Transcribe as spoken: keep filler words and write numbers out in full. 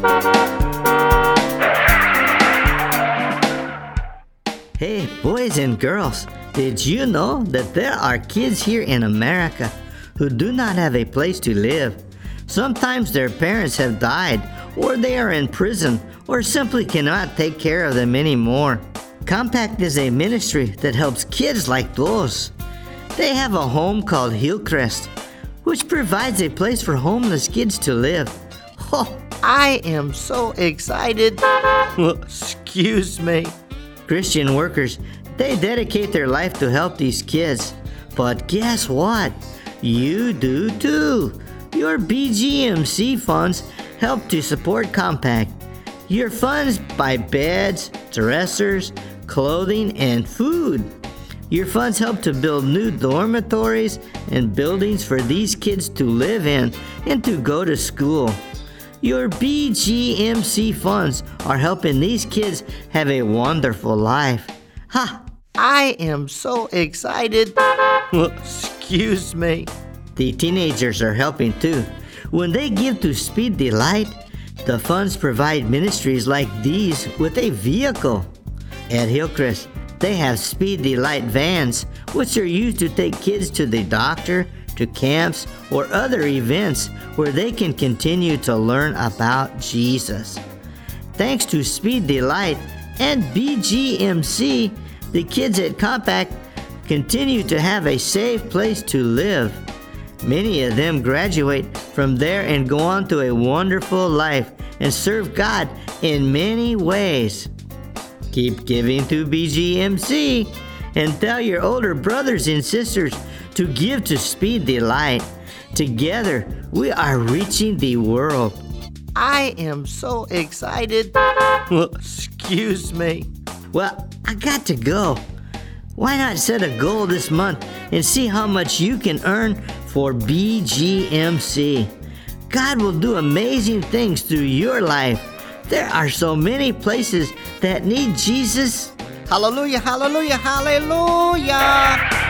Hey, boys and girls, did you know that there are kids here in America who do not have a place to live? Sometimes their parents have died, or they are in prison, or simply cannot take care of them anymore. Compact is a ministry that helps kids like those. They have a home called Hillcrest, which provides a place for homeless kids to live. Oh, I am so excited. Excuse me. Christian workers, they dedicate their life to help these kids. But guess what? You do too. Your B G M C funds help to support Compact. Your funds buy beds, dressers, clothing, and food. Your funds help to build new dormitories and buildings for these kids to live in and to go to school. Your B G M C funds are helping these kids have a wonderful life. Ha! I am so excited. Excuse me. The teenagers are helping too. When they give to Speed Delight, the funds provide ministries like these with a vehicle. At Hillcrest, they have Speed Delight vans, which are used to take kids to the doctor, to camps, or other events where they can continue to learn about Jesus. Thanks to Speed Delight and B G M C, the kids at Compact continue to have a safe place to live. Many of them graduate from there and go on to a wonderful life and serve God in many ways. Keep giving to B G M C and tell your older brothers and sisters to give to Speed Delight. Together, we are reaching the world. I am so excited. Excuse me. Well, I got to go. Why not set a goal this month and see how much you can earn for B G M C? God will do amazing things through your life. There are so many places that need Jesus. Hallelujah, hallelujah, hallelujah.